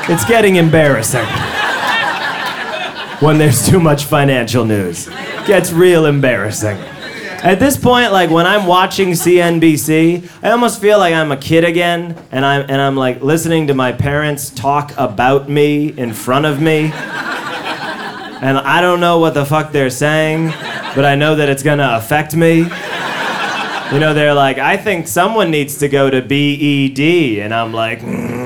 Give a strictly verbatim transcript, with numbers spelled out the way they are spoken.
It's getting embarrassing. When there's too much financial news. Gets real embarrassing. At this point, like when I'm watching C N B C, I almost feel like I'm a kid again, and I'm and I'm like listening to my parents talk about me in front of me. And I don't know what the fuck they're saying, but I know that it's gonna affect me. You know, they're like, I think someone needs to go to B E D, and I'm like, mm.